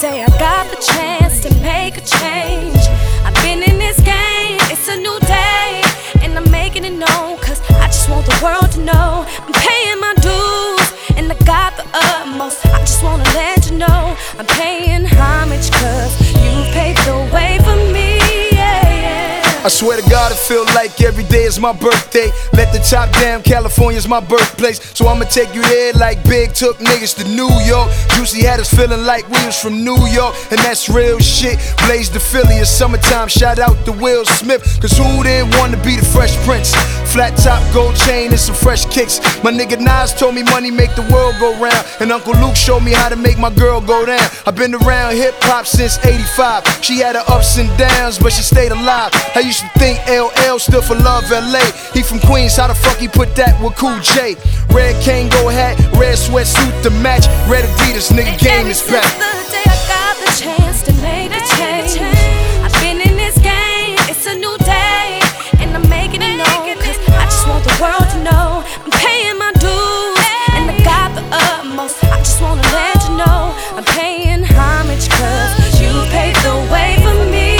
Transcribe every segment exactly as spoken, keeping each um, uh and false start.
day I got the chance to make a change. I've been in this game, it's a new day, and I'm making it known, cause I just want the world to know I'm paying my dues, and I got the utmost. I just wanna let you know I'm paying homage, cause you paved the way for me, yeah, yeah. I swear to God, I feel like every day is my birthday. Let the top down, California's my birthplace. So I'ma take you there like Big took niggas to New York. Juicy had us feeling like we was from New York, and that's real shit. Blaze the Philly, it's summertime, shout out to Will Smith, cause who didn't want to be the Fresh Prince? Flat top, gold chain, and some fresh kicks. My nigga Nas told me money make the world go round, and Uncle Luke showed me how to make my girl go down. I've been around hip-hop since eighty-five. She had her ups and downs, but she stayed alive. I used to think L L stood for Love L A. He from Queens, how the fuck he put that with Cool J? Red Kango hat, red sweatsuit to match, red Adidas, nigga, game is back. The day I got the chance to make a change. I've been in this game, it's a new day, and I'm making it known, cause I just want the world to know I'm paying my dues, and I got the utmost. I just wanna let you know I'm paying homage, cause you paved the way for me,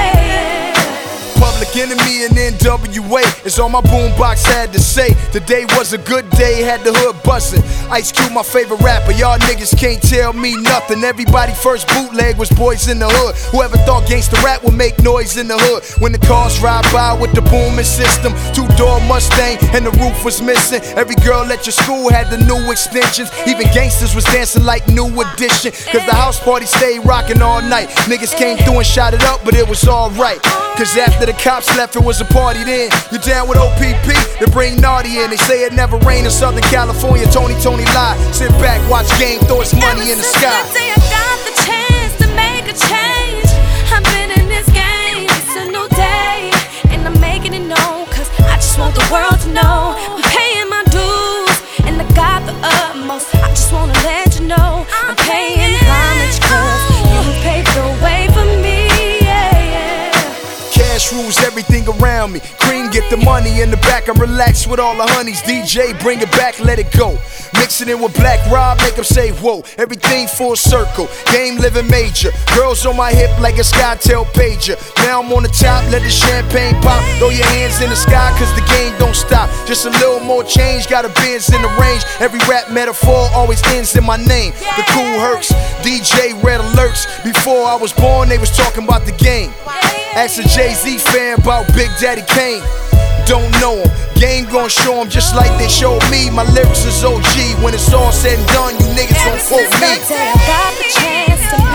yeah, yeah. Public Enemy and N W A is all my boombox had to say. Today was a good day, had the hood bustin'. Ice Cube my favorite rapper, y'all niggas can't tell me nothing. Everybody first bootleg was Boys in the Hood. Whoever thought gangsta rap would make noise in the hood? When the cars ride by with the booming system, two-door Mustang and the roof was missing. Every girl at your school had the new extensions. Even gangsters was dancing like New Edition, cause the house party stayed rockin' all night. Niggas came through and shot it up, but it was alright, cause after the cops left, it was a party then. You down with O P P? They bring Naughty in. They say it never rained in Southern California. Tony, Tony lie. Sit back, watch game, throw his money in the sky. Ever since the day I got the chance to make a change, I've been in this game, it's a new day, and I'm making it known, cause I just want the world to know I'm paying my dues, and I got the utmost. I just wanna let you know I'm paying homage, cause you paved the way for me, yeah, yeah. Cash rules everything around me. Cream get the money in the back. I'm relaxed with all the honeys. D J bring it back, let it go. Mix it in with Black Rob, make them say whoa. Everything full circle, game living major. Girls on my hip like a SkyTel pager. Now I'm on the top, let the champagne pop. Throw your hands in the sky, cause the game don't stop. Just a little more change, got a Benz in the range. Every rap metaphor always ends in my name. The Cool Hercs, D J Red Alerts. Before I was born, they was talking about the game. Ask a Jay-Z fan about Big Daddy Kane. Don't know him, game gon' show him just like they showed me. My lyrics is O G, when it's all said and done, you niggas gon' quote me. Ever since the day I got the chance to